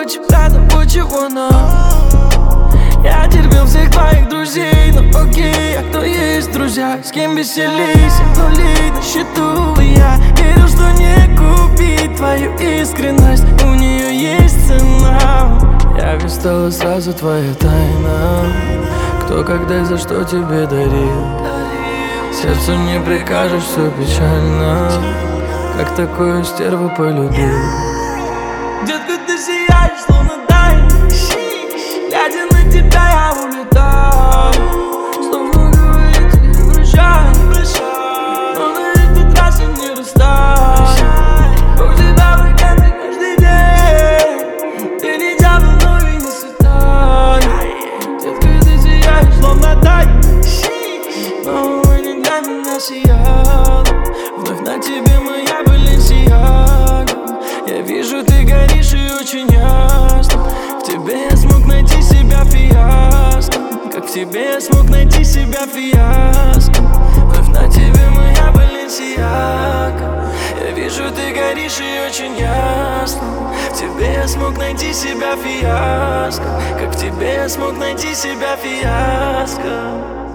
ночи для того, чего нам. Я терпел всех твоих друзей, но окей, а кто есть друзья? С кем веселись, а нули на счету. И я верю, что не купить твою искренность, у нее есть цена. Я ведь стала сразу твоя тайна. Кто, когда и за что тебе дарил? Сердцу не прикажешь, все печально. Как такую стерву полюбил? Детка, ты сияешь, словно тайна. Глядя на тебя, я улетаю. Словно говорит тебе прощай, но на этот раз я не расстаюсь. У тебя уикенды каждый день. Ты не дьявол, но и не святой. Детка, ты сияешь, словно тайна, но увы, не для меня сияла. Вновь на тебе моя Баленсиага. Я вижу, ты горишь и очень ясно. В тебе я смог найти себя, фиаско. Как в тебе я смог найти себя, фиаско. Вновь на тебе моя Баленсиага. Я вижу, ты горишь и очень ясно. В тебе я смог найти себя, фиаско. Как в тебе я смог найти себя, фиаско.